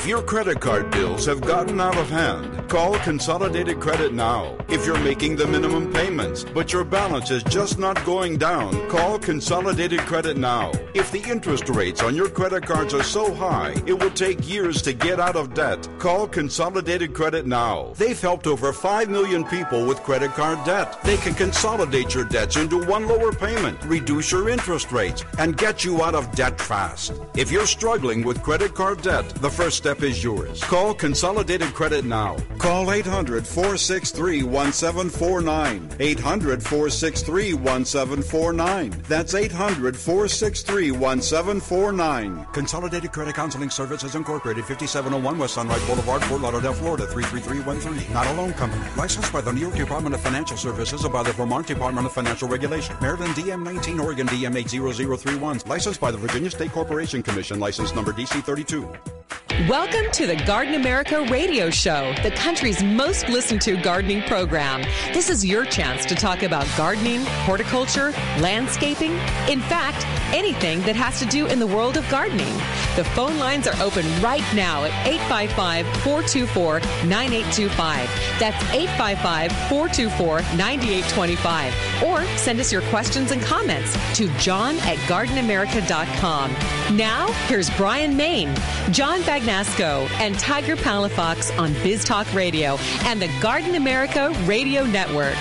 If your credit card bills have gotten out of hand, call Consolidated Credit now. If you're making the minimum payments, but your balance is just not going down, call Consolidated Credit now. If the interest rates on your credit cards are so high, it will take years to get out of debt, call Consolidated Credit now. They've helped over 5 million people with credit card debt. They can consolidate your debts into one lower payment, reduce your interest rates, and get you out of debt fast. If you're struggling with credit card debt, the first step is yours. Call Consolidated Credit now. Call 800-463-1749. 800-463-1749. That's 800-463-1749. Consolidated Credit Counseling Services Incorporated, 5701 West Sunrise Boulevard, Fort Lauderdale, Florida, 33313. Not a loan company. Licensed by the New York Department of Financial Services and by the Vermont Department of Financial Regulation. Maryland DM19, Oregon DM80031. Licensed by the Virginia State Corporation Commission. License number DC32. Welcome to the Garden America Radio Show, the country's most listened to gardening program. This is your chance to talk about gardening, horticulture, landscaping, in fact, anything that has to do in the world of gardening. The phone lines are open right now at 855-424-9825. That's 855-424-9825. Or send us your questions and comments to john@gardenamerica.com. Now, here's Brian Main, John Bagnasco, and Tiger Palafox on Biz Talk Radio and the Garden America Radio Network.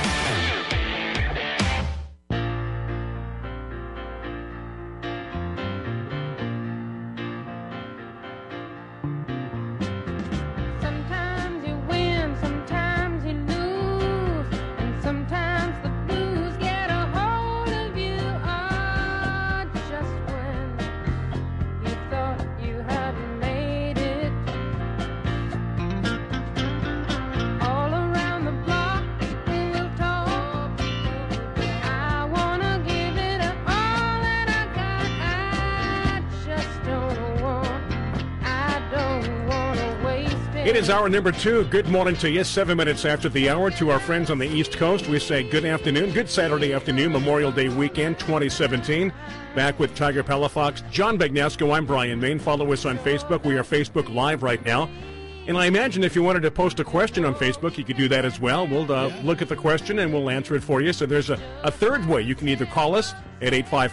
It is hour number 2. Good morning to you. 7 minutes after the hour. To our friends on the East Coast, we say good afternoon. Good Saturday afternoon, Memorial Day weekend 2017. Back with Tiger Palafox, John Bagnasco. I'm Brian Main. Follow us on Facebook. We are Facebook Live right now. And I imagine if you wanted to post a question on Facebook, you could do that as well. We'll look at the question and we'll answer it for you. So there's a third way. You can either call us at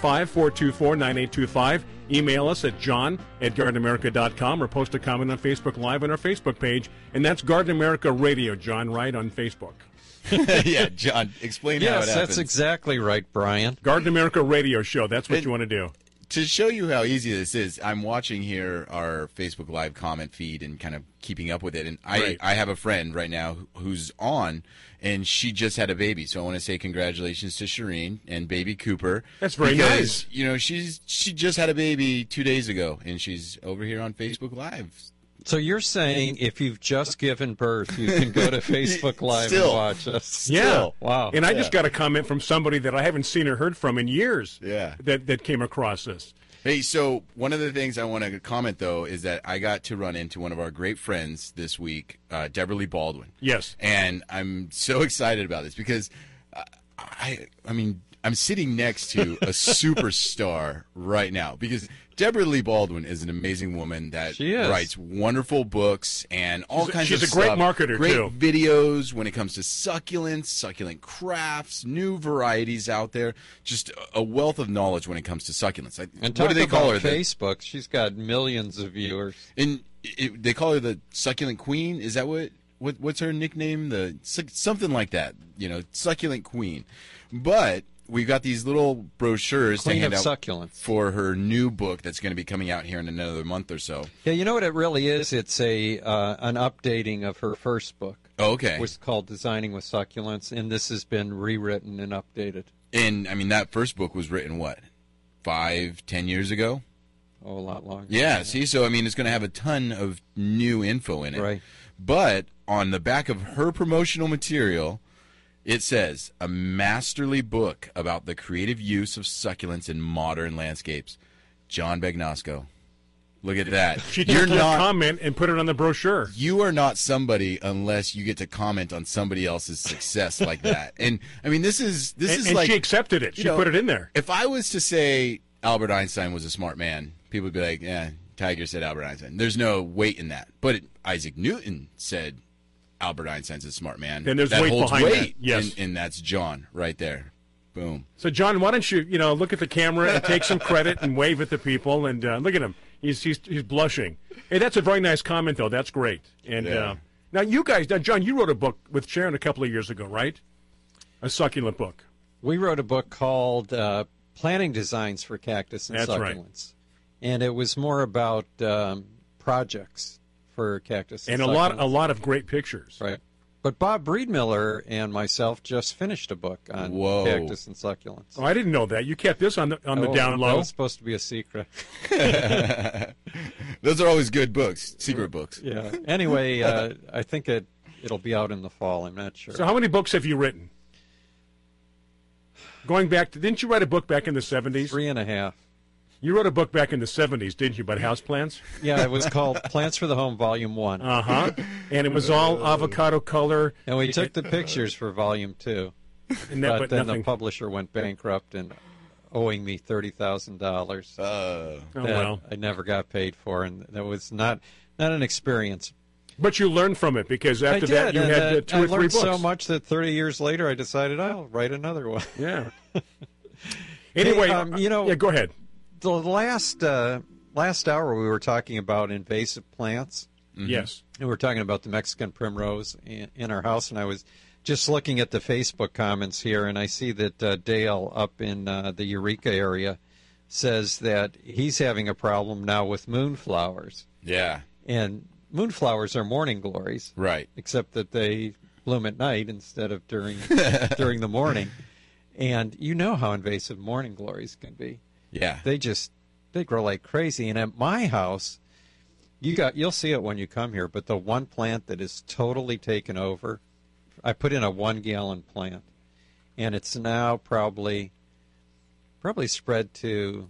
855-424-9825, email us at john@gardenamerica.com, or post a comment on Facebook Live on our Facebook page. And that's Garden America Radio, John, right, on Facebook. Yeah, John, explain how it happens. Yes, that's exactly right, Brian. Garden America Radio Show. That's what you want to do. To show you how easy this is, I'm watching here our Facebook Live comment feed and kind of keeping up with it. And I have a friend right now who's on, and she just had a baby. So I want to say congratulations to Shireen and baby Cooper. That's very nice. You know, she just had a baby 2 days ago, and she's over here on Facebook Live. So you're saying if you've just given birth, you can go to Facebook Live and watch us? Yeah. Wow. And I just got a comment from somebody that I haven't seen or heard from in years that came across this. Hey, so one of the things I want to comment, though, is that I got to run into one of our great friends this week, Deborah Lee Baldwin. Yes. And I'm so excited about this because, I mean, I'm sitting next to a superstar right now because Deborah Lee Baldwin is an amazing woman that writes wonderful books and all kinds of stuff. She's a great marketer, great too. Videos when it comes to succulents, succulent crafts, new varieties out there. Just a wealth of knowledge when it comes to succulents. And what do they call her? Facebook. She's got millions of viewers. And they call her the Succulent Queen. Is that what's her nickname? Something like that. You know, Succulent Queen. But we've got these little brochures to hand out succulents for her new book that's going to be coming out here in another month or so. Yeah, you know what it really is? It's an updating of her first book. Oh, okay. It was called Designing with Succulents, and this has been rewritten and updated. And, I mean, that first book was written, 5-10 years ago? Oh, a lot longer. Yeah, see? So, I mean, it's going to have a ton of new info in it. Right. But on the back of her promotional material, it says, a masterly book about the creative use of succulents in modern landscapes. John Bagnasco. Look at that. She took your comment and put it on the brochure. You are not somebody unless you get to comment on somebody else's success like that. And, I mean, this is like... And she accepted it. She put it in there. If I was to say Albert Einstein was a smart man, people would be like, yeah, Tiger said Albert Einstein. There's no weight in that. But Isaac Newton said Albert Einstein's a smart man. And there's that weight holds behind weight, that. Yes. and that's John right there. Boom. So, John, why don't you, look at the camera and take some credit and wave at the people? And look at him. He's blushing. Hey, that's a very nice comment, though. That's great. And now you guys, John, you wrote a book with Sharon a couple of years ago, right? A succulent book. We wrote a book called Planting Designs for Cactus and That's Succulents. Right. And it was more about projects for cactus and succulents. A lot of great pictures. Right. But Bob Breedmiller and myself just finished a book on cactus and succulents. Oh, I didn't know that. You kept this on the down low. That was supposed to be a secret. Those are always good books, secret books. Yeah. Anyway, I think it'll be out in the fall. I'm not sure. So how many books have you written? Going back didn't you write a book back in the 70s? 3.5. You wrote a book back in the 70s, didn't you, about houseplants? Yeah, it was called Plants for the Home, Volume 1. Uh-huh. And it was all avocado color. And we took the pictures for Volume 2. But then the publisher went bankrupt and owing me $30,000 that I never got paid for. And that was not an experience. But you learned from it, because after that you had 2 or 3 books. I learned so much that 30 years later I decided I'll write another one. Yeah. Anyway, go ahead. The last hour we were talking about invasive plants. Mm-hmm. Yes. And we were talking about the Mexican primrose in our house, and I was just looking at the Facebook comments here, and I see that Dale up in the Eureka area says that he's having a problem now with moonflowers. Yeah. And moonflowers are morning glories. Right. Except that they bloom at night instead of during the morning. And you know how invasive morning glories can be. Yeah. They grow like crazy. And at my house, you'll see it when you come here, but the one plant that is totally taken over, I put in a 1-gallon plant, and it's now probably spread to,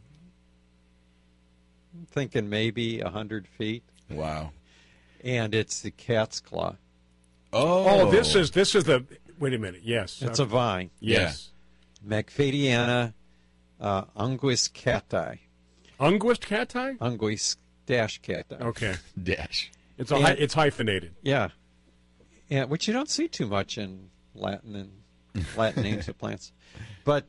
I'm thinking maybe 100 feet. Wow. And it's the cat's claw. Oh, this is the, wait a minute, yes. It's a vine. Yes. Yeah. Macfadiana unguis cati. Unguis cati? Unguis -cati. Okay. Dash. It's hyphenated. Yeah. Which you don't see too much in Latin and Latin names of plants. But,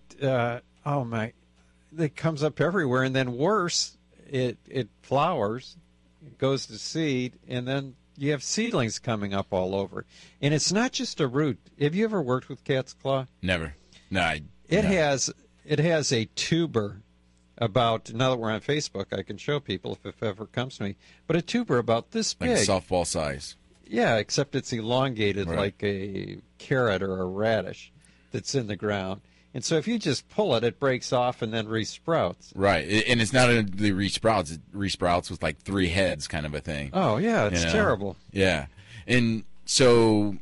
it comes up everywhere. And then worse, it flowers, it goes to seed, and then you have seedlings coming up all over. And it's not just a root. Have you ever worked with cat's claw? Never. No. It has a tuber about, now that we're on Facebook, I can show people if it ever comes to me, but a tuber about this big. Like a softball size. Yeah, except it's elongated like a carrot or a radish that's in the ground. And so if you just pull it, it breaks off and then resprouts. Right. And it's not the resprouts. It resprouts with like 3 heads kind of a thing. Oh, yeah, it's terrible. Yeah. And so,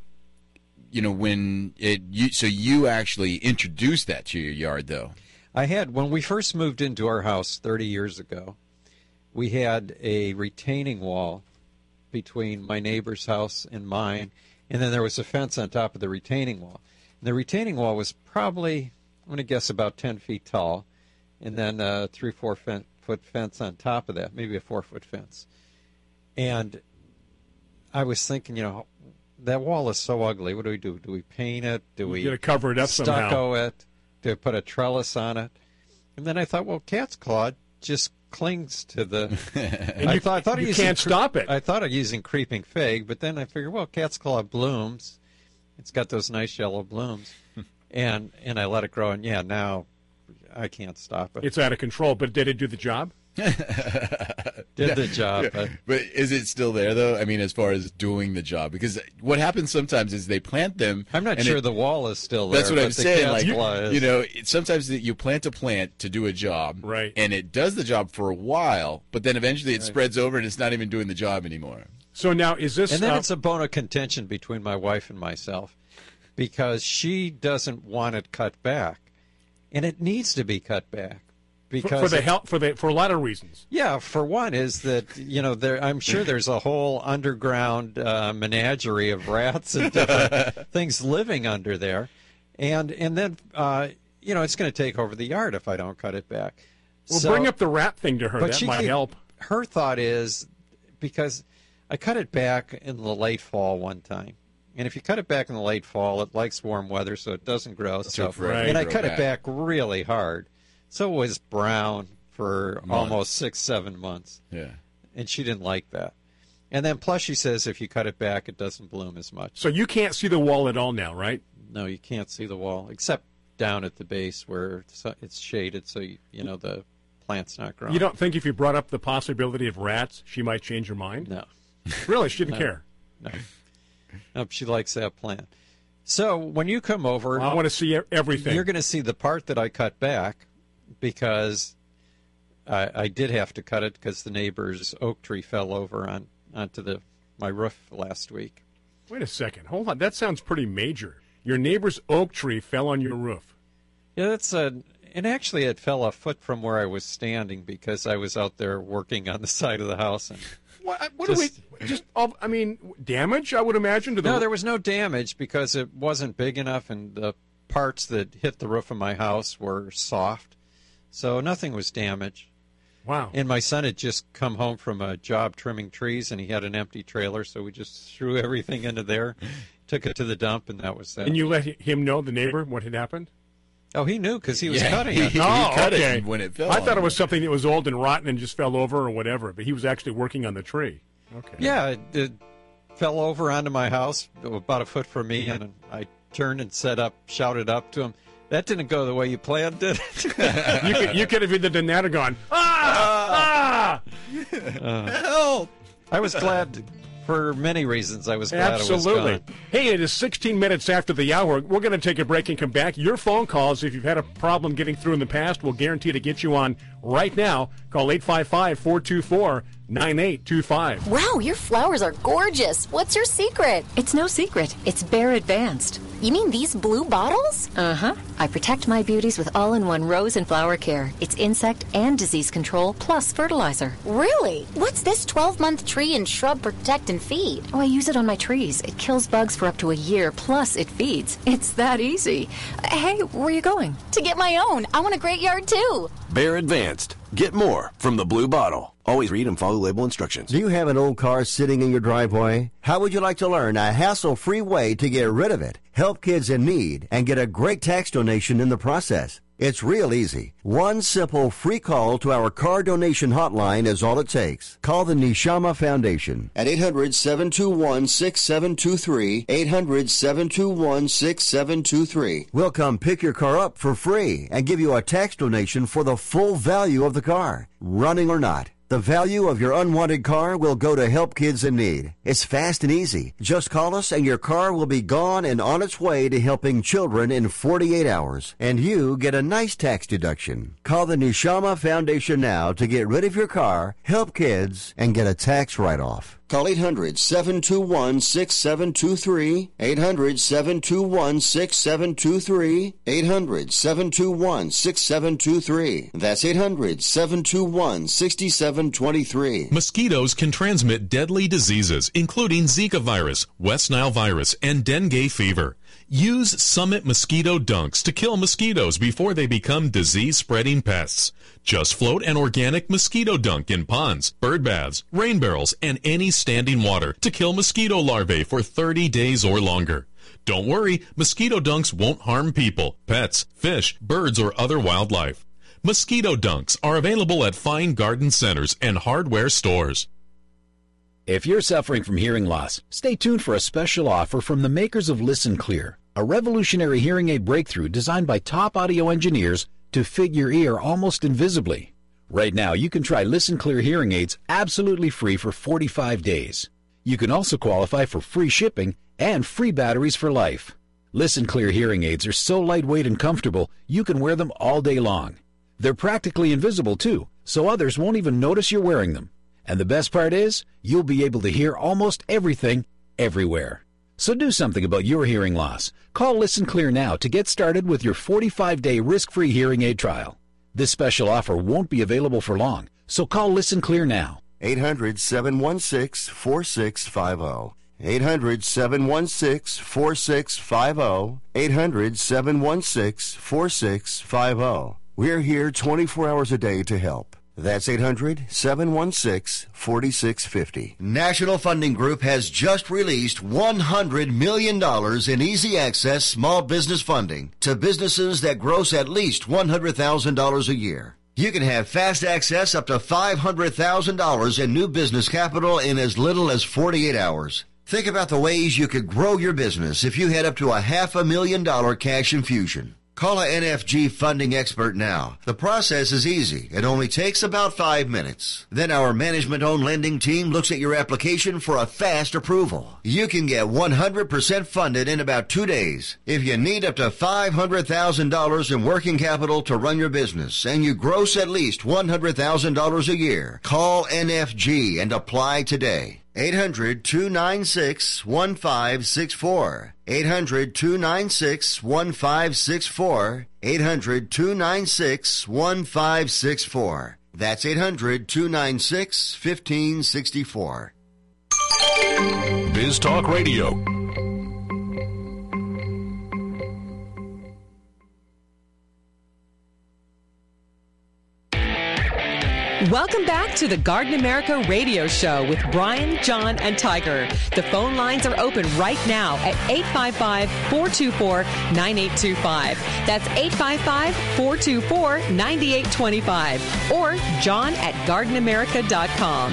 when you actually introduced that to your yard, though. I had, when we first moved into our house 30 years ago, we had a retaining wall between my neighbor's house and mine, and then there was a fence on top of the retaining wall. And the retaining wall was probably, I'm going to guess, about 10 feet tall, and then a 3-4 foot fence on top of that, maybe a 4-foot fence. And I was thinking, that wall is so ugly. What do we do? Do we paint it? Do we gotta cover it up stucco somehow? it? Do we put a trellis on it? And then I thought, well, cat's claw just clings to the. I thought you can't stop it. I thought of using creeping fig, but then I figured, well, cat's claw blooms. It's got those nice yellow blooms, and I let it grow, and now I can't stop it. It's out of control. But did it do the job? Did the job. But is it still there, though? I mean, as far as doing the job? Because what happens sometimes is they plant them. I'm not sure the wall is still there. That's what I'm saying. Like, sometimes you plant a plant to do a job, right? And it does the job for a while, but then eventually it spreads over and it's not even doing the job anymore. So now is this? And then it's a bone of contention between my wife and myself, because she doesn't want it cut back, and it needs to be cut back. Because for a lot of reasons. Yeah, for one is that I'm sure there's a whole underground menagerie of rats and different things living under there, and then it's going to take over the yard if I don't cut it back. Well, bring up the rat thing to her. That might help. her thought is, because I cut it back in the late fall one time. And if you cut it back in the late fall, it likes warm weather, so it doesn't grow. And I cut it back really hard. So it was brown for almost 6-7 months. Yeah. And she didn't like that. And then plus she says if you cut it back, it doesn't bloom as much. So you can't see the wall at all now, right? No, you can't see the wall, except down at the base where it's shaded, so you know the plant's not growing. You don't think if you brought up the possibility of rats, she might change her mind? No. Really? She didn't care? No. Nope, she likes that plant. So when you come over... I want to see everything. You're going to see the part that I cut back because I did have to cut it because the neighbor's oak tree fell over onto my roof last week. Wait a second. Hold on. That sounds pretty major. Your neighbor's oak tree fell on your roof. Yeah, and actually it fell a foot from where I was standing because I was out there working on the side of the house. And damage, I would imagine? No, there was no damage because it wasn't big enough, and the parts that hit the roof of my house were soft. So nothing was damaged. Wow. And my son had just come home from a job trimming trees, and he had an empty trailer, so we just threw everything into there, took it to the dump, and that was that. And you let him know, the neighbor, what had happened? Oh, he knew because he was cutting it. He cut it when it fell. I thought it was something that was old and rotten and just fell over or whatever, but he was actually working on the tree. Okay. Yeah, it fell over onto my house about a foot from me, and I turned and shouted up to him. That didn't go the way you planned, did it? you could have either done that or gone, help! I was glad, for many reasons, I was glad Absolutely. It was gone. Hey, it is 16 minutes after the hour. We're going to take a break and come back. Your phone calls, if you've had a problem getting through in the past, we'll guarantee to get you on right now. Call 855-424-9825. Wow, your flowers are gorgeous. What's your secret? It's no secret. It's Bear Advanced. You mean these blue bottles? Uh-huh. I protect my beauties with all-in-one rose and flower care. It's insect and disease control plus fertilizer. Really? What's this 12-month tree and shrub protect and feed? Oh, I use it on my trees. It kills bugs for up to a year, plus it feeds. It's that easy. Hey, where are you going? To get my own. I want a great yard, too. Bear Advanced. Get more from the Blue Bottle. Always read and follow label instructions. Do you have an old car sitting in your driveway? How would you like to learn a hassle-free way to get rid of it, help kids in need, and get a great tax donation in the process? It's real easy. One simple free call to our car donation hotline is all it takes. Call the Neshama Foundation at 800-721-6723, 800-721-6723. We'll come pick your car up for free and give you a tax donation for the full value of the car, running or not. The value of your unwanted car will go to help kids in need. It's fast and easy. Just call us and your car will be gone and on its way to helping children in 48 hours. And you get a nice tax deduction. Call the Neshama Foundation now to get rid of your car, help kids, and get a tax write-off. Call 800-721-6723, 800-721-6723, 800-721-6723. That's 800-721-6723. Mosquitoes can transmit deadly diseases, including Zika virus, West Nile virus, and dengue fever. Use Summit Mosquito Dunks to kill mosquitoes before they become disease-spreading pests. Just float an organic mosquito dunk in ponds, bird baths, rain barrels, and any standing water to kill mosquito larvae for 30 days or longer. Don't worry, mosquito dunks won't harm people, pets, fish, birds, or other wildlife. Mosquito dunks are available at fine garden centers and hardware stores. If you're suffering from hearing loss, stay tuned for a special offer from the makers of Listen Clear, a revolutionary hearing aid breakthrough designed by top audio engineers to fit your ear almost invisibly. Right now, you can try Listen Clear hearing aids absolutely free for 45 days. You can also qualify for free shipping and free batteries for life. Listen Clear hearing aids are so lightweight and comfortable, you can wear them all day long. They're practically invisible, too, so others won't even notice you're wearing them. And the best part is, you'll be able to hear almost everything, everywhere. So do something about your hearing loss. Call Listen Clear now to get started with your 45-day risk-free hearing aid trial. This special offer won't be available for long, so call Listen Clear now. 800-716-4650. 800-716-4650. 800-716-4650. We're here 24 hours a day to help. That's 800-716-4650. National Funding Group has just released $100 million in easy access small business funding to businesses that gross at least $100,000 a year. You can have fast access up to $500,000 in new business capital in as little as 48 hours. Think about the ways you could grow your business if you had up to $500,000 cash infusion. Call an NFG funding expert now. The process is easy. It only takes about 5 minutes. Then our management-owned lending team looks at your application for a fast approval. You can get 100% funded in about 2 days. If you need up to $500,000 in working capital to run your business and you gross at least $100,000 a year, call NFG and apply today. 800-296-1564. 800-296-1564. 800-296-1564. That's 800-296-1564. Biz Talk Radio. Welcome back to the Garden America Radio Show with Brian, John, and Tiger. The phone lines are open right now at 855-424-9825. That's 855-424-9825. Or John at GardenAmerica.com.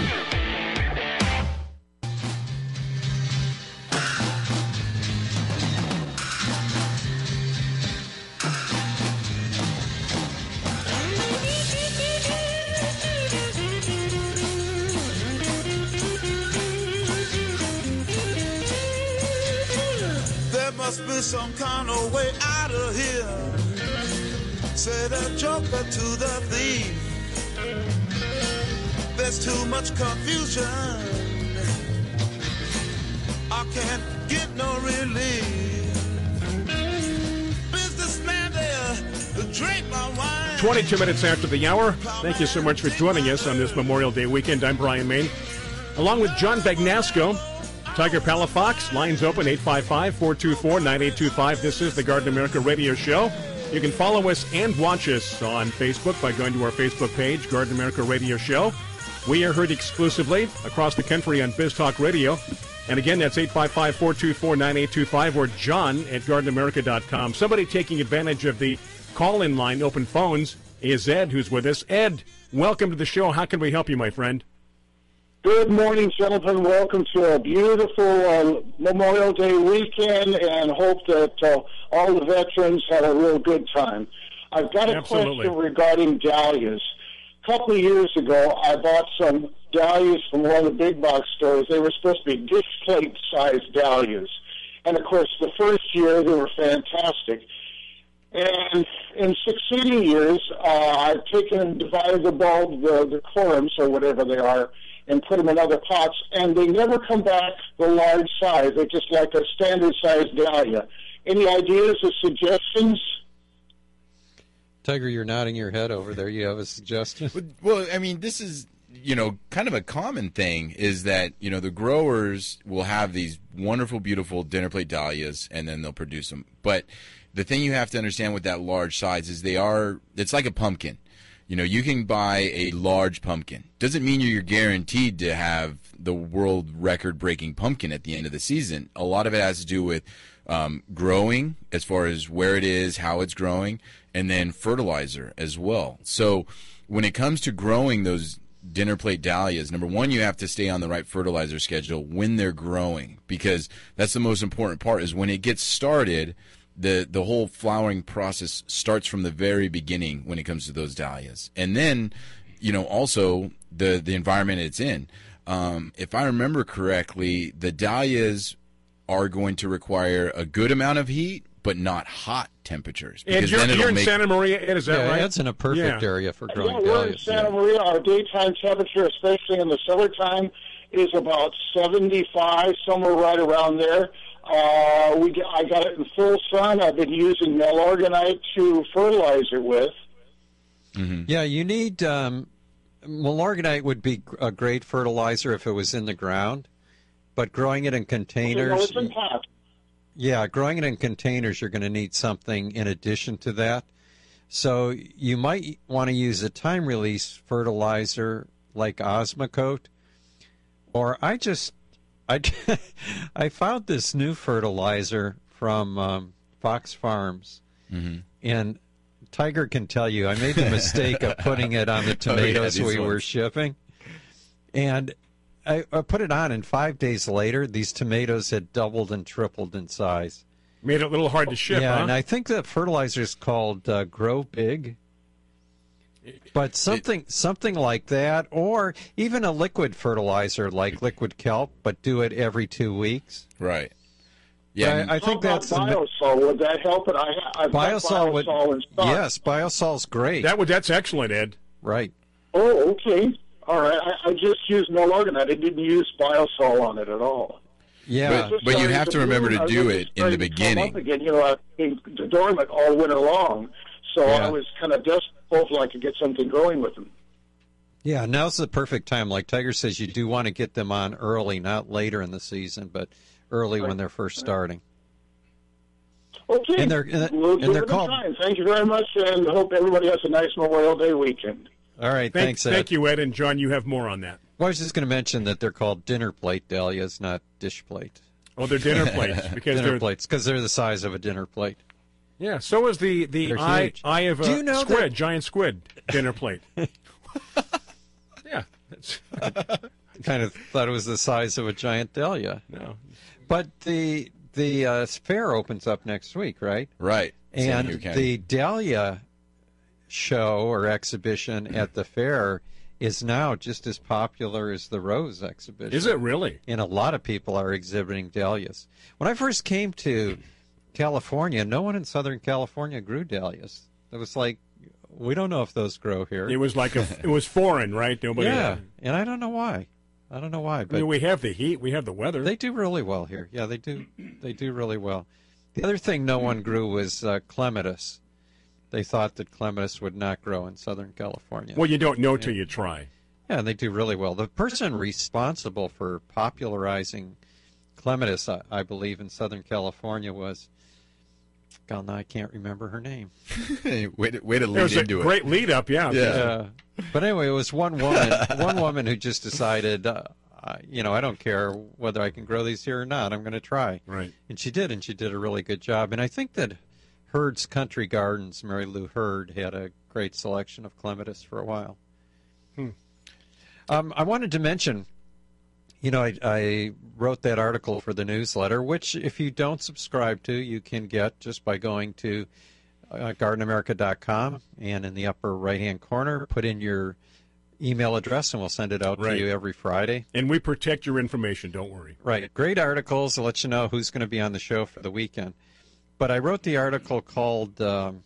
Must be some kind of way out of here, said a joker to the thief. There's too much confusion, I can't get no relief. Businessman there, drink my wine. 22 minutes after the hour. Thank you so much for joining us on this Memorial Day weekend. I'm Brian Main, along with John Bagnasco. Tiger Palafox, lines open, 855-424-9825. This is the Garden America Radio Show. You can follow us and watch us on Facebook by going to our Facebook page, Garden America Radio Show. We are heard exclusively across the country on Biz Talk Radio. And again, that's 855-424-9825 or John at GardenAmerica.com. Somebody taking advantage of the call-in line, open phones, is Ed, who's with us. Ed, welcome to the show. How can we help you, my friend? Good morning, gentlemen. Welcome to a beautiful Memorial Day weekend, and hope that all the veterans had a real good time. I've got a question regarding dahlias. A couple of years ago, I bought some dahlias from one of the big box stores. They were supposed to be dish plate-sized dahlias. And, of course, the first year, they were fantastic. And in succeeding years, I've taken and divided the bulb, the corms, or whatever they are, and put them in other pots, and they never come back the large size. They're just like a standard-sized dahlia. Any ideas or suggestions? Tiger, you're nodding your head over there. You have a suggestion? Well, I mean, this is, kind of a common thing is that, the growers will have these wonderful, beautiful dinner plate dahlias, and then they'll produce them. But the thing you have to understand with that large size is it's like a pumpkin. You can buy a large pumpkin. Doesn't mean you're guaranteed to have the world record-breaking pumpkin at the end of the season. A lot of it has to do with growing, as far as where it is, how it's growing, and then fertilizer as well. So when it comes to growing those dinner plate dahlias, number one, you have to stay on the right fertilizer schedule when they're growing, because that's the most important part, is when it gets started, the whole flowering process starts from the very beginning when it comes to those dahlias. And then, also the environment it's in. If I remember correctly, the dahlias are going to require a good amount of heat, but not hot temperatures. And you're in Santa Maria, Ed, is that right? That's in a perfect area for growing dahlias. We're in Santa Maria. Our daytime temperature, especially in the summertime, is about 75, somewhere right around there. I got it in full sun. I've been using Milorganite to fertilize it with. Mm-hmm. Yeah, you need Milorganite would be a great fertilizer if it was in the ground, but growing it in containers. No, it's in pots. Yeah, growing it in containers, you're going to need something in addition to that. So you might want to use a time-release fertilizer like Osmocote, or I found this new fertilizer from Fox Farms, and Tiger can tell you I made the mistake of putting it on the tomatoes we were shipping, and I put it on, and 5 days later, these tomatoes had doubled and tripled in size. Made it a little hard to ship, yeah, huh? and I think the fertilizer is called Grow Big. But something like that, or even a liquid fertilizer like liquid kelp, but do it every 2 weeks. Right. Yeah, I think that's Biosol. Would that help? Biosol would. Yes, Biosol's great. That's excellent, Ed. Right. Oh, okay. All right. I just used Milorganite. I didn't use Biosol on it at all. Yeah, but you have to remember to do it in the beginning. Again, I've been dormant all winter long, so I was kind of desperate. Hopefully I could get something going with them. Yeah, now's the perfect time. Like Tiger says, you do want to get them on early, not later in the season, but early when they're first starting. Okay. And they're called. Thank you very much, and I hope everybody has a nice Memorial Day weekend. All right, thanks, Ed. Thank you, Ed, and John, you have more on that. Well, I was just going to mention that they're called dinner plate dahlias, not dish plate. Oh, they're dinner plates because they're the size of a dinner plate. Yeah, so is the eye of a squid, giant squid dinner plate. Yeah. I kind of thought it was the size of a giant dahlia. No. But the fair opens up next week, right? Right. And the dahlia show or exhibition at the fair is now just as popular as the rose exhibition. Is it really? And a lot of people are exhibiting dahlias. When I first came to California, no one in Southern California grew dahlias. It was like, we don't know if those grow here. It was like it was foreign, right? Nobody. Yeah, and I don't know why. But we have the heat, we have the weather. They do really well here. Yeah, they do. They do really well. The other thing no one grew was clematis. They thought that clematis would not grow in Southern California. Well, you don't know till you try. Yeah, and they do really well. The person responsible for popularizing clematis, I believe, in Southern California was, God, now I can't remember her name. way to lead into it. Great lead up, yeah. But anyway, it was one woman who just decided, I don't care whether I can grow these here or not. I'm going to try. Right. And she did a really good job. And I think that Hurd's Country Gardens, Mary Lou Hurd, had a great selection of clematis for a while. I wanted to mention, I wrote that article for the newsletter, which if you don't subscribe to, you can get just by going to gardenamerica.com, and in the upper right-hand corner, put in your email address, and we'll send it out to you every Friday. And we protect your information, don't worry. Right. Great articles to let you know who's going to be on the show for the weekend. But I wrote the article called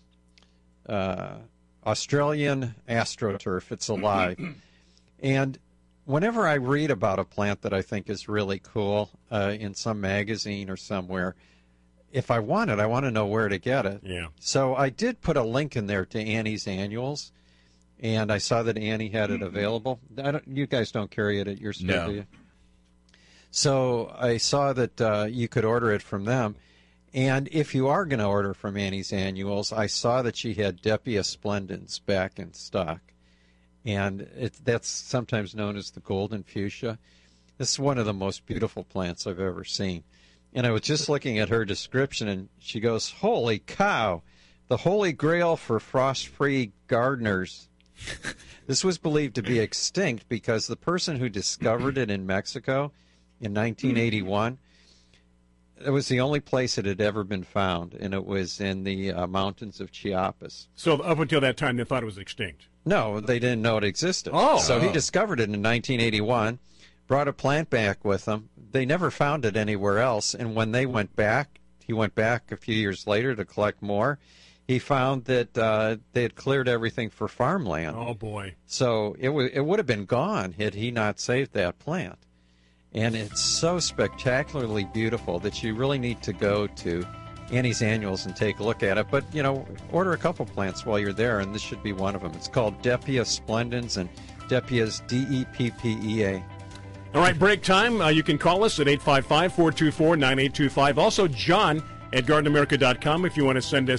Australian AstroTurf, It's Alive. And whenever I read about a plant that I think is really cool in some magazine or somewhere, if I want it, I want to know where to get it. Yeah. So I did put a link in there to Annie's Annuals, and I saw that Annie had it available. You guys don't carry it at your store, do you? So I saw that you could order it from them. And if you are going to order from Annie's Annuals, I saw that she had Depia splendens back in stock. And that's sometimes known as the golden fuchsia. This is one of the most beautiful plants I've ever seen. And I was just looking at her description, and she goes, "Holy cow, the holy grail for frost-free gardeners." This was believed to be extinct because the person who discovered it in Mexico in 1981, it was the only place it had ever been found, and it was in the mountains of Chiapas. So up until that time, they thought it was extinct. No, they didn't know it existed. So he discovered it in 1981, brought a plant back with him. They never found it anywhere else, and when they went back, he went back a few years later to collect more. He found that they had cleared everything for farmland. Oh, boy. So it would have been gone had he not saved that plant. And it's so spectacularly beautiful that you really need to go to Annie's Annuals and take a look at it. But, order a couple plants while you're there, and this should be one of them. It's called Depia splendens, and Depia's Deppea. All right, break time. You can call us at 855-424-9825. Also, John at gardenamerica.com if you want to send us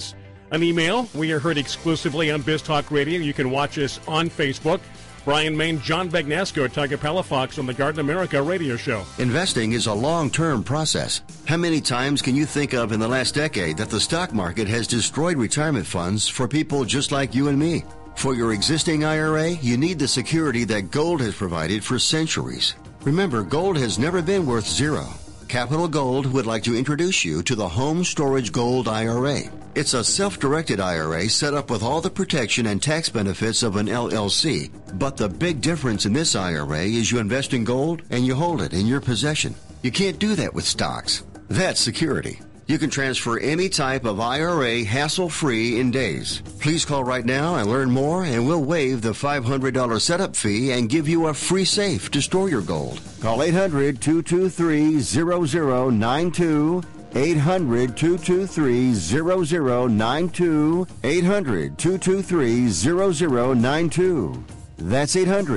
an email. We are heard exclusively on Biz Talk Radio. You can watch us on Facebook. Brian Main, John Bagnasco, Tiger Palafox on the Garden America radio show. Investing is a long-term process. How many times can you think of in the last decade that the stock market has destroyed retirement funds for people just like you and me? For your existing IRA, you need the security that gold has provided for centuries. Remember, gold has never been worth zero. Capital Gold would like to introduce you to the Home Storage Gold IRA. It's a self-directed IRA set up with all the protection and tax benefits of an LLC. But the big difference in this IRA is you invest in gold and you hold it in your possession. You can't do that with stocks. That's security. You can transfer any type of IRA hassle-free in days. Please call right now and learn more, and we'll waive the $500 setup fee and give you a free safe to store your gold. Call 800-223-0092. 800-223-0092. 800-223-0092. That's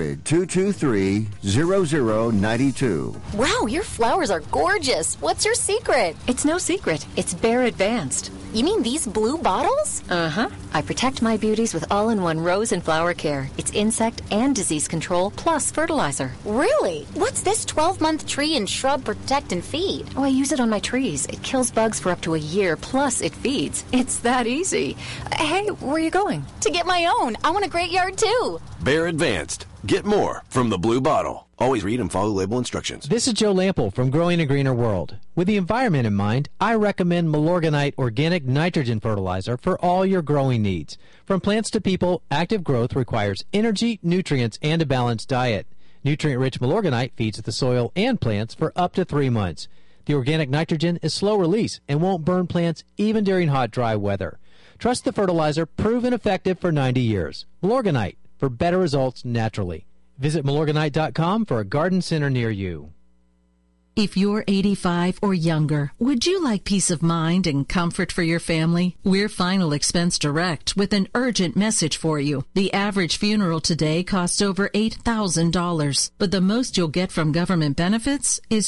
800-223-0092. Wow, your flowers are gorgeous. What's your secret? It's no secret. It's Bear Advanced. You mean these blue bottles? Uh-huh. I protect my beauties with all-in-one rose and flower care. It's insect and disease control plus fertilizer. Really? What's this 12-month tree and shrub protect and feed? Oh, I use it on my trees. It kills bugs for up to a year, plus it feeds. It's that easy. Hey, where are you going? To get my own. I want a great yard, too. Bear Advanced. Get more from the Blue Bottle. Always read and follow label instructions. This is Joe Lample from Growing a Greener World. With the environment in mind, I recommend Milorganite Organic Nitrogen Fertilizer for all your growing needs. From plants to people, active growth requires energy, nutrients, and a balanced diet. Nutrient-rich Milorganite feeds the soil and plants for up to 3 months. The organic nitrogen is slow release and won't burn plants even during hot, dry weather. Trust the fertilizer, proven effective for 90 years. Milorganite, for better results naturally. Visit Milorganite.com for a garden center near you. If you're 85 or younger, would you like peace of mind and comfort for your family? We're Final Expense Direct with an urgent message for you. The average funeral today costs over $8,000, but the most you'll get from government benefits is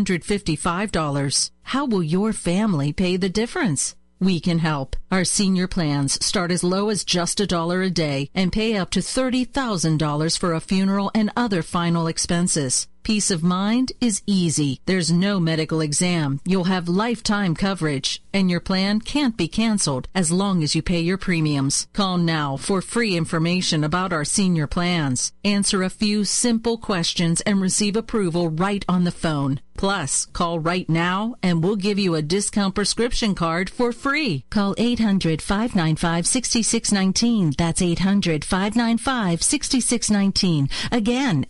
$255. How will your family pay the difference? We can help. Our senior plans start as low as just $1 a day and pay up to $30,000 for a funeral and other final expenses. Peace of mind is easy. There's no medical exam. You'll have lifetime coverage, and your plan can't be canceled as long as you pay your premiums. Call now for free information about our senior plans. Answer a few simple questions and receive approval right on the phone. Plus, call right now and we'll give you a discount prescription card for free. Call 800-595-6619. That's 800-595-6619. Again,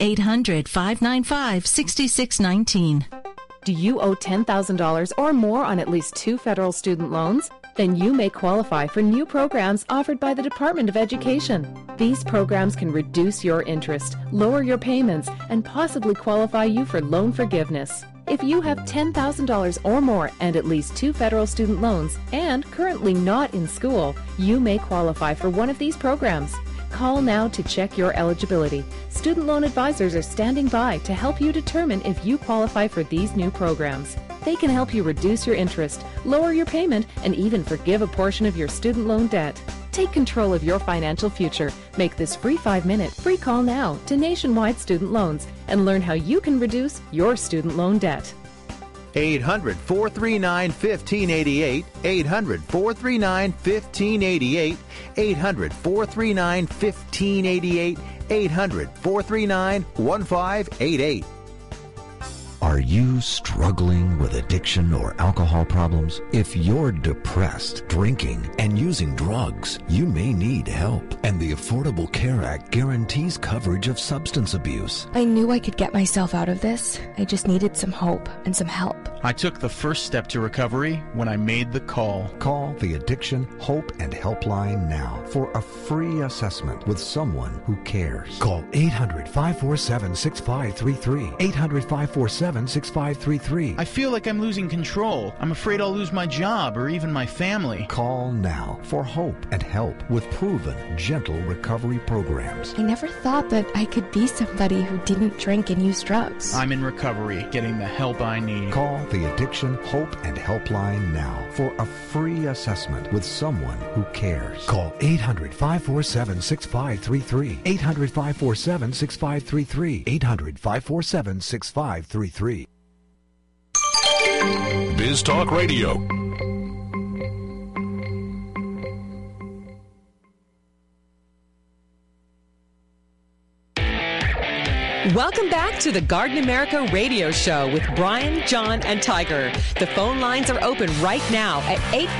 800-595-6619. Do you owe $10,000 or more on at least 2 federal student loans? Then you may qualify for new programs offered by the Department of Education. These programs can reduce your interest, lower your payments, and possibly qualify you for loan forgiveness. If you have $10,000 or more and at least 2 federal student loans and currently not in school, you may qualify for one of these programs. Call now to check your eligibility. Student loan advisors are standing by to help you determine if you qualify for these new programs. They can help you reduce your interest, lower your payment, and even forgive a portion of your student loan debt. Take control of your financial future. Make this free 5-minute free call now to Nationwide Student Loans and learn how you can reduce your student loan debt. 800-439-1588, 800-439-1588, 800-439-1588, 800-439-1588. Are you struggling with addiction or alcohol problems? If you're depressed, drinking, and using drugs, you may need help. And the Affordable Care Act guarantees coverage of substance abuse. I knew I could get myself out of this. I just needed some hope and some help. I took the first step to recovery when I made the call. Call the Addiction, Hope, and Helpline now for a free assessment with someone who cares. Call 800-547-6533. 800-547-6533. 855-424-9533. I feel like I'm losing control. I'm afraid I'll lose my job or even my family. Call now for hope and help with proven, gentle recovery programs. I never thought that I could be somebody who didn't drink and use drugs. I'm in recovery, getting the help I need. Call the Addiction Hope and Helpline now for a free assessment with someone who cares. Call 800-547-6533. 800-547-6533. 800-547-6533. Biz Talk Radio. Welcome back to the Garden America Radio Show with Brian, John, and Tiger. The phone lines are open right now at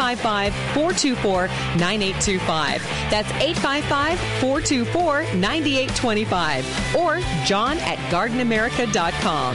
855-424-9825. That's 855-424-9825. Or John at gardenamerica.com.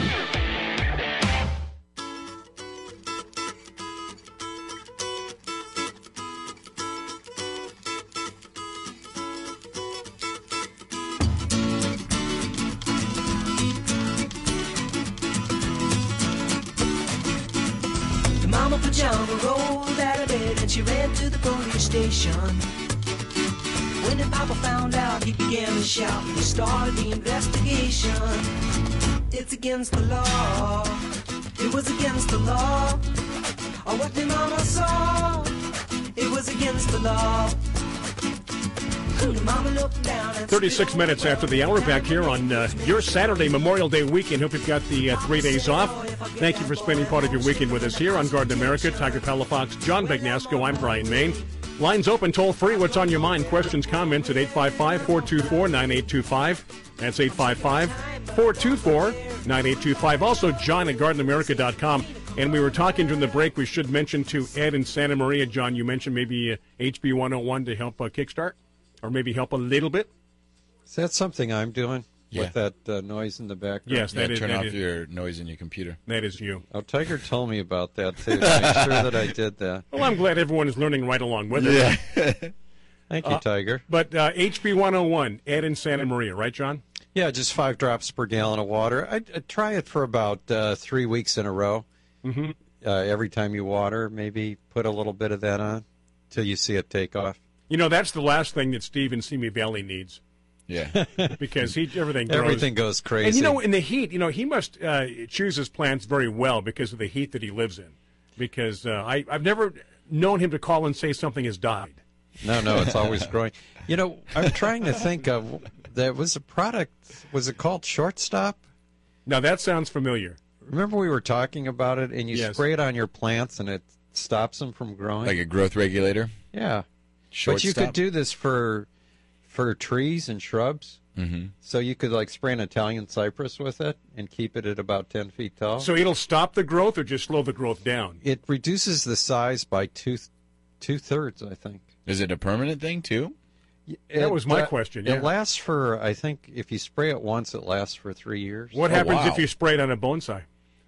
Pajama rolled out of bed and she ran to the police station. When the papa found out, he began to shout. He started the investigation. It's against the law. It was against the law. Or what the mama saw. It was against the law. 36 minutes after the hour, back here on your Saturday Memorial Day weekend. Hope you've got the 3 days off. Thank you for spending part of your weekend with us here on Garden America. Tiger Palafox, John Bagnasco, I'm Brian Main. Lines open, toll free. What's on your mind? Questions, comments at 855-424-9825. That's 855-424-9825. Also, John at GardenAmerica.com. And we were talking during the break, we should mention to Ed in Santa Maria, John, you mentioned maybe HB 101 to help kickstart? Or maybe help a little bit? Is that something I'm doing with that noise in the background? Yes, that is. Turn off your noise in your computer. That is you. Oh, Tiger told me about that, too. Make sure that I did that. Well, I'm glad everyone is learning right along with it. Yeah. Thank you, Tiger. But HB 101, Ed in Santa Maria, right, John? Yeah, just 5 drops per gallon of water. I'd try it for about 3 weeks in a row. Mm-hmm. Every time you water, maybe put a little bit of that on till you see it take off. You know, that's the last thing that Steve in Simi Valley needs. Yeah. Because everything goes crazy. And, you know, in the heat, you know, he must choose his plants very well because of the heat that he lives in. Because I've never known him to call and say something has died. No, it's always growing. You know, I'm trying to think of, there was a product, was it called Shortstop? Now, that sounds familiar. Remember we were talking about it, and you spray it on your plants, and it stops them from growing? Like a growth regulator? Yeah. Shortstop. But you could do this for trees and shrubs. Mm-hmm. So you could like spray an Italian cypress with it and keep it at about 10 feet tall. So it'll stop the growth or just slow the growth down? It reduces the size by two-thirds, I think. Is it a permanent thing, too? That was my question, yeah. It lasts for, I think, if you spray it once, it lasts for 3 years. What happens if you spray it on a bonsai?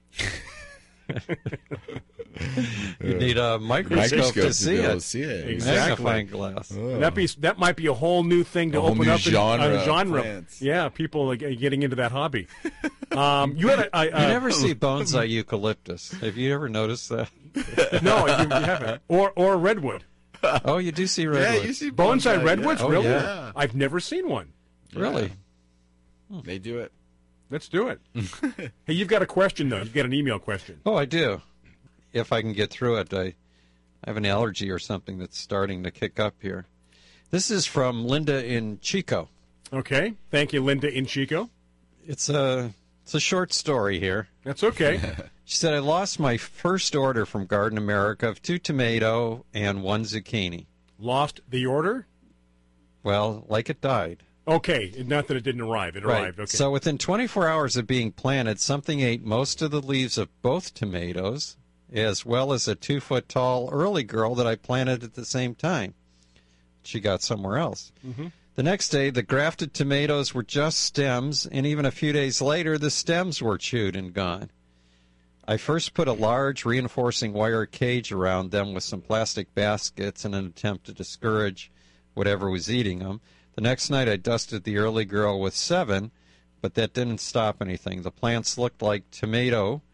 You need a microscope to see it. Exactly. Magnifying glass. Oh. That might be a whole new thing to open up a genre. Yeah, people are getting into that hobby. You never see bonsai eucalyptus. Have you ever noticed that? No, you haven't. Or redwood. Oh, you do see redwood. Yeah, you see bonsai redwoods. Yeah. Really? Yeah. I've never seen one. Really? Yeah. They do it. Let's do it. Hey, you've got a question, though. You've got an email question. Oh, I do. If I can get through it. I have an allergy or something that's starting to kick up here. This is from Linda in Chico. Okay. Thank you, Linda in Chico. It's a short story here. That's okay. She said, I lost my first order from Garden America of 2 tomato and 1 zucchini. Lost the order? Well, like it died. Okay, not that it didn't arrive. It arrived. Okay. So within 24 hours of being planted, something ate most of the leaves of both tomatoes, as well as a 2-foot-tall early girl that I planted at the same time. She got somewhere else. Mm-hmm. The next day, the grafted tomatoes were just stems, and even a few days later, the stems were chewed and gone. I first put a large reinforcing wire cage around them with some plastic baskets in an attempt to discourage whatever was eating them. The next night I dusted the early girl with 7, but that didn't stop anything. The plants looked like tomato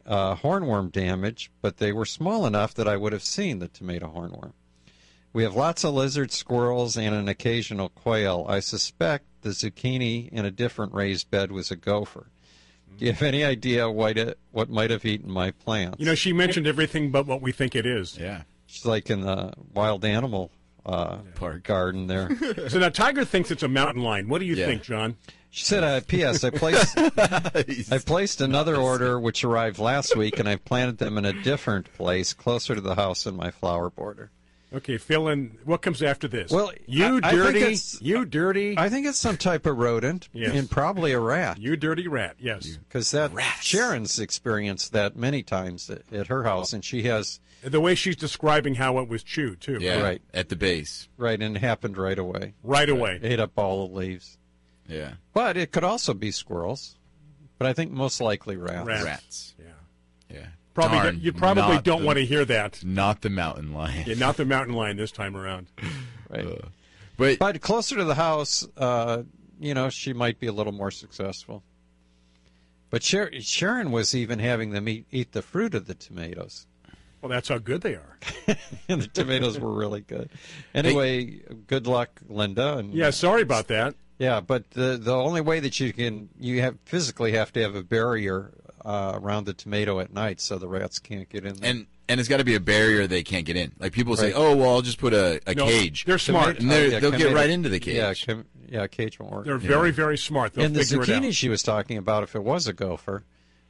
hornworm damage, but they were small enough that I would have seen the tomato hornworm. We have lots of lizards, squirrels, and an occasional quail. I suspect the zucchini in a different raised bed was a gopher. Do you have any idea what might have eaten my plants? You know, she mentioned everything but what we think it is. Yeah. She's like in the wild animal park garden there. So now Tiger thinks it's a mountain lion. What do you think, John? She said, P.S. I placed another order which arrived last week, and I've planted them in a different place closer to the house in my flower border. Okay, fill in. What comes after this? Well, you dirty. I think it's some type of rodent, and probably a rat. You dirty rat, yes. Because Sharon's experienced that many times at her house, and she has... The way she's describing how it was chewed, too. Yeah, right. At the base. Right, and it happened right away. Right away. Ate up all the leaves. Yeah. But it could also be squirrels. But I think most likely rats. Rats. Yeah. You probably don't want to hear that. Not the mountain lion. Yeah, not the mountain lion this time around. Right. But closer to the house, she might be a little more successful. But Sharon was even having them eat the fruit of the tomatoes. Well, that's how good they are. And the tomatoes were really good. Anyway, good luck, Linda. And, yeah, sorry about that. Yeah, but the only way that you physically have to have a barrier around the tomato at night so the rats can't get in there. And it's got to be a barrier they can't get in. Like people say, oh, well, I'll just put a cage. They're smart. And they'll get right into the cage. Yeah, a cage won't work. They're very, very smart. They'll and the figure it out. zucchini she was talking about, if it was a gopher,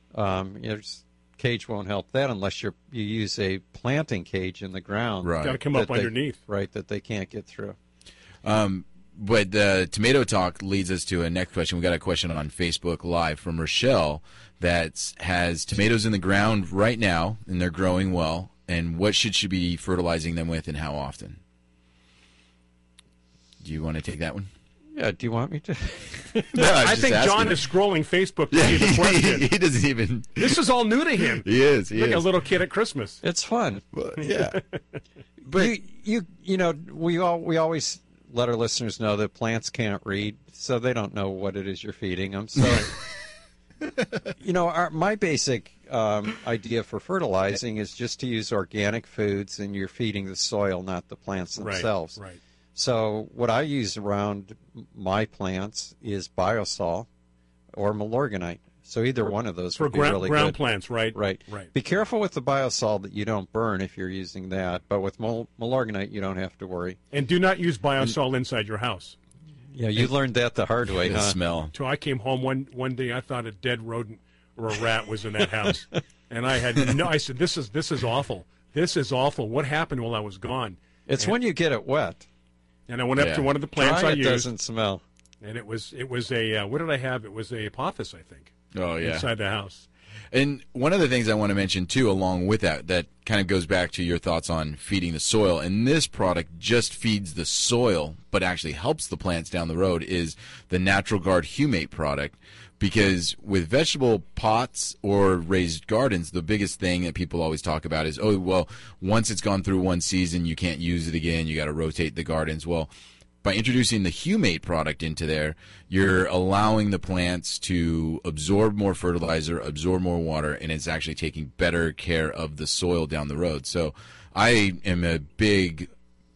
cage won't help that unless you use a planting cage in the ground. Right. Got to come up underneath. Right, that they can't get through. But the tomato talk leads us to a next question. We got a question on Facebook Live from Rochelle that has tomatoes in the ground right now, and they're growing well. And what should she be fertilizing them with, and how often? Do you want to take that one? Yeah, do you want me to? No, I think John is scrolling Facebook to see the question. He doesn't even... This is all new to him. He is. Like a little kid at Christmas. It's fun. Well, yeah. But we always let our listeners know that plants can't read, so they don't know what it is you're feeding them. So, my basic idea for fertilizing is just to use organic foods, and you're feeding the soil, not the plants themselves. Right. So what I use around my plants is Biosol or Milorganite. So either one of those would be really good. For ground plants, right? Right. Be careful with the Biosol that you don't burn if you're using that. But with Milorganite, you don't have to worry. And do not use Biosol inside your house. Yeah, you learned that the hard way, The smell. So I came home one day, I thought a dead rodent or a rat was in that house. And I said, this is awful. This is awful. What happened while I was gone? It's when you get it wet. And I went up to one of the plants I used. It doesn't smell. And it was a what did I have? It was a apothis, I think. Oh, yeah. Inside the house. And one of the things I want to mention, too, along with that kind of goes back to your thoughts on feeding the soil. And this product just feeds the soil, but actually helps the plants down the road, is the Natural Guard Humate product. Because with vegetable pots or raised gardens, the biggest thing that people always talk about is, once it's gone through one season, you can't use it again. You got to rotate the gardens. Well, by introducing the Humate product into there, you're allowing the plants to absorb more fertilizer, absorb more water, and it's actually taking better care of the soil down the road. So I am a big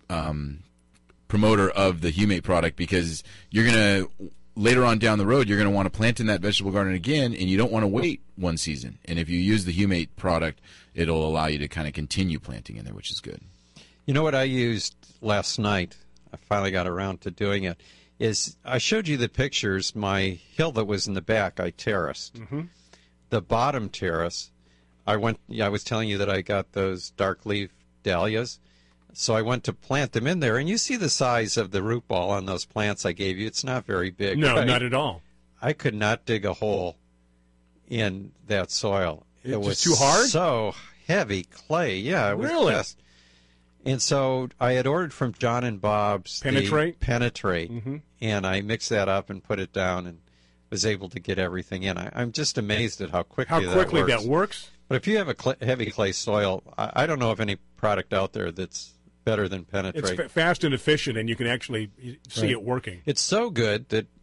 promoter of the Humate product because you're going to... Later on down the road, you're going to want to plant in that vegetable garden again, and you don't want to wait one season. And if you use the Humate product, it'll allow you to kind of continue planting in there, which is good. You know what I used last night? I finally got around to doing it. Is I showed you the pictures. My hill that was in the back, I terraced. Mm-hmm. The bottom terrace, I was telling you that I got those dark leaf dahlias. So I went to plant them in there, and you see the size of the root ball on those plants I gave you. It's not very big. No, right? not at all. I could not dig a hole in that soil. It was too hard? So heavy clay. Yeah, it was really? Just, and so I had ordered from John and Bob's Penetrate, mm-hmm. And I mixed that up and put it down and was able to get everything in. I'm just amazed at how quickly that works. But if you have a heavy clay soil, I don't know of any product out there that's better than Penetrate. It's fast and efficient, and you can actually see it working. It's so good that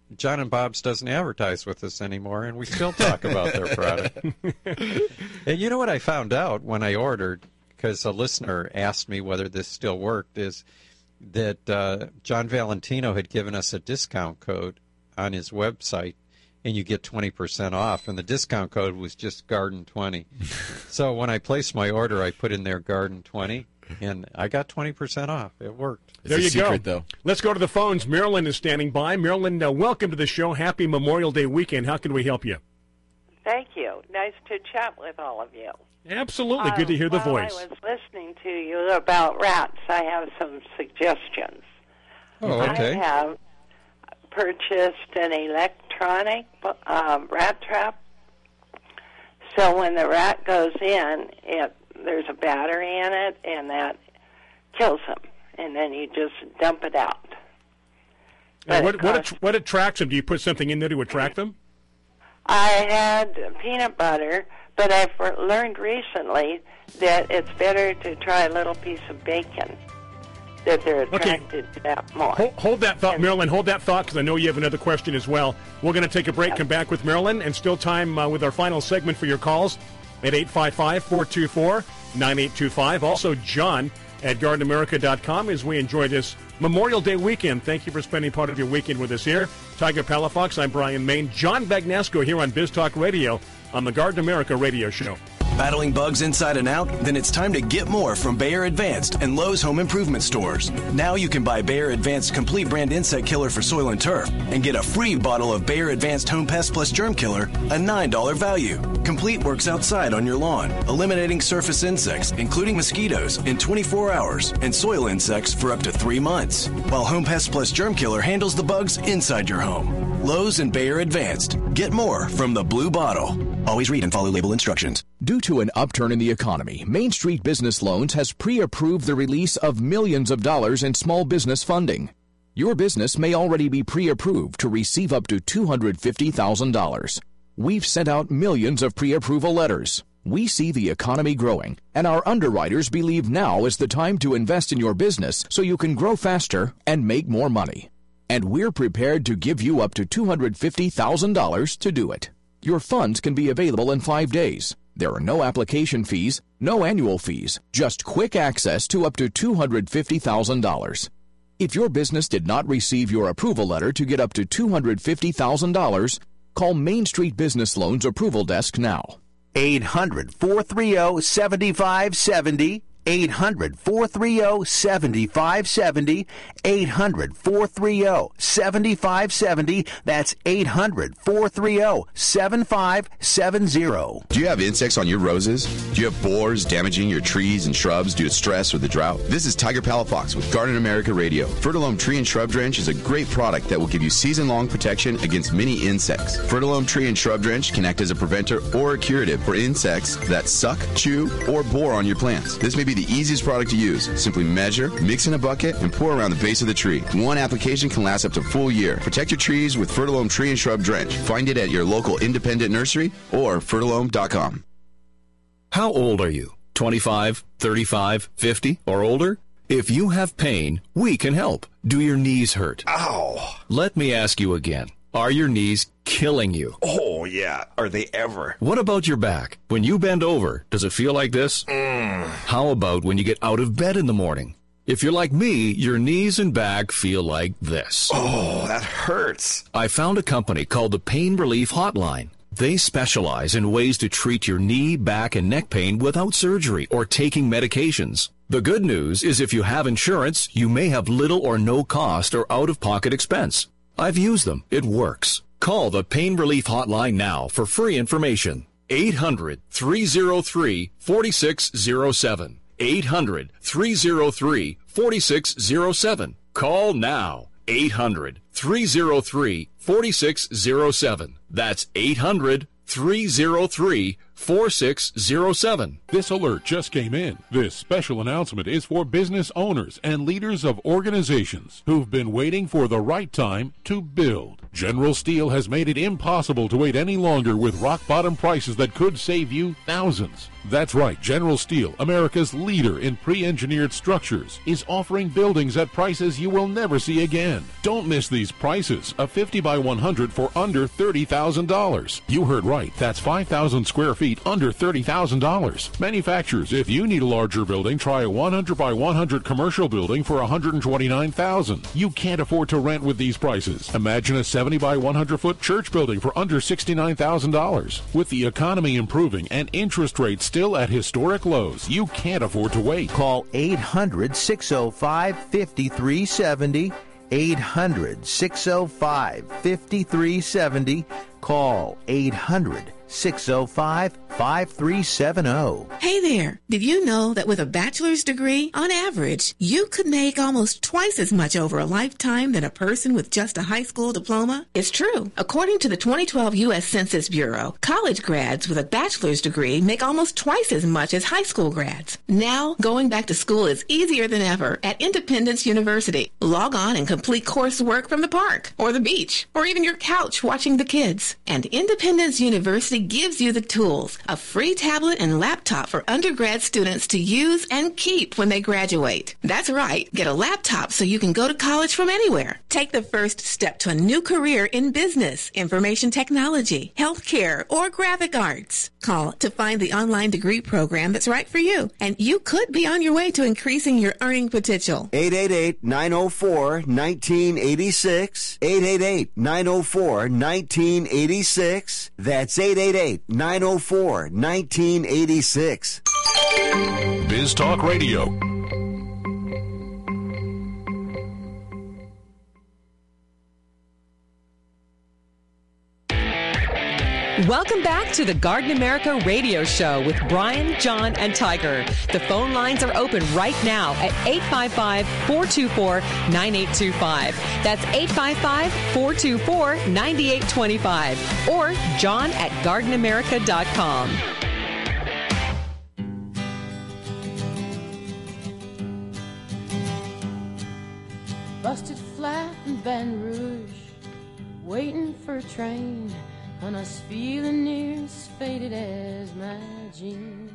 John and Bob's doesn't advertise with us anymore, and we still talk about their product. And you know what I found out when I ordered, because a listener asked me whether this still worked, is that John Valentino had given us a discount code on his website, and you get 20% off, and the discount code was just Garden20. So when I placed my order, I put in there Garden20, and I got 20% off. It worked. There you go. Though. Let's go to the phones. Marilyn is standing by. Marilyn, welcome to the show. Happy Memorial Day weekend. How can we help you? Thank you. Nice to chat with all of you. Absolutely. Good to hear the voice. While I was listening to you about rats, I have some suggestions. Oh, okay. I have purchased an electronic rat trap. So when the rat goes in, there's a battery in it, and that kills them. And then you just dump it out. What attracts them? Do you put something in there to attract them? I had peanut butter, but I've learned recently that it's better to try a little piece of bacon, that they're attracted to that more. Hold that thought, Marilyn. Hold that thought, because I know you have another question as well. We're going to take a break, come back with Marilyn, and still time with our final segment for your calls at 855-424-9825. Also, John at GardenAmerica.com as we enjoy this Memorial Day weekend. Thank you for spending part of your weekend with us here. Tiger Palafox, I'm Brian Main. John Bagnesco here on Biz Talk Radio on the Garden America Radio Show. Battling bugs inside and out? Then it's time to get more from Bayer Advanced and Lowe's Home Improvement Stores. Now you can buy Bayer Advanced Complete Brand Insect Killer for soil and turf and get a free bottle of Bayer Advanced Home Pest Plus Germ Killer, a $9 value. Complete works outside on your lawn, eliminating surface insects, including mosquitoes, in 24 hours and soil insects for up to 3 months. While Home Pest Plus Germ Killer handles the bugs inside your home. Lowe's and Bayer Advanced. Get more from the blue bottle. Always read and follow label instructions. Due to an upturn in the economy, Main Street Business Loans has pre-approved the release of millions of dollars in small business funding. Your business may already be pre-approved to receive up to $250,000. We've sent out millions of pre-approval letters. We see the economy growing, and our underwriters believe now is the time to invest in your business so you can grow faster and make more money. And we're prepared to give you up to $250,000 to do it. Your funds can be available in 5 days. There are no application fees, no annual fees, just quick access to up to $250,000. If your business did not receive your approval letter to get up to $250,000, call Main Street Business Loans Approval Desk now. 800-430-7570. 800-430-7570. 800-430-7570. That's 800-430-7570. Do you have insects on your roses? Do you have borers damaging your trees and shrubs due to stress or the drought? This is Tiger Palafox with Garden America Radio. Fertilome Tree and Shrub Drench is a great product that will give you season-long protection against many insects. Fertilome Tree and Shrub Drench can act as a preventer or a curative for insects that suck, chew, or bore on your plants. This may be the easiest product to use. Simply measure, mix in a bucket, and pour around the base of the tree. One application can last up to a full year. Protect your trees with Fertilome Tree and Shrub Drench. Find it at your local independent nursery or fertilome.com. How old are you? 25, 35, 50, or older? If you have pain, we can help. Do your knees hurt? Ow! Let me ask you again. Are your knees killing you? Oh, yeah. Are they ever? What about your back? When you bend over, does it feel like this? How about when you get out of bed in the morning? If you're like me, your knees and back feel like this. Oh, that hurts. I found a company called the Pain Relief Hotline. They specialize in ways to treat your knee, back, and neck pain without surgery or taking medications. The good news is if you have insurance, you may have little or no cost or out-of-pocket expense. I've used them. It works. Call the Pain Relief Hotline now for free information. 800-303-4607. 800-303-4607. Call now. 800-303-4607. That's 800-303-4607. This alert just came in. This special announcement is for business owners and leaders of organizations who've been waiting for the right time to build. General Steel has made it impossible to wait any longer with rock-bottom prices that could save you thousands. That's right, General Steel, America's leader in pre-engineered structures, is offering buildings at prices you will never see again. Don't miss these prices. A 50 by 100 for under $30,000. You heard right. That's 5,000 square feet under $30,000. Manufacturers, if you need a larger building, try a 100 by 100 commercial building for $129,000. You can't afford to rent with these prices. Imagine a 70 by 100 foot church building for under $69,000. With the economy improving and interest rates still at historic lows, you can't afford to wait. Call 800-605-5370. 800-605-5370. Call 800-605-5370. Hey there! Did you know that with a bachelor's degree, on average, you could make almost twice as much over a lifetime than a person with just a high school diploma? It's true. According to the 2012 U.S. Census Bureau, college grads with a bachelor's degree make almost twice as much as high school grads. Now, going back to school is easier than ever at Independence University. Log on and complete coursework from the park, or the beach, or even your couch watching the kids. And Independence University gives you the tools, a free tablet and laptop for undergrad students to use and keep when they graduate. That's right. Get a laptop so you can go to college from anywhere. Take the first step to a new career in business, information technology, healthcare, or graphic arts. Call to find the online degree program that's right for you, and you could be on your way to increasing your earning potential. 888-904-1986. 888-904-1986. That's 888-904-1986. Biz Talk Radio. Welcome back to the Garden America Radio Show with Brian, John, and Tiger. The phone lines are open right now at 855-424-9825. That's 855-424-9825. Or John at gardenamerica.com. Busted flat in Baton Rouge, waiting for a train. And I was feeling near as faded as my jeans.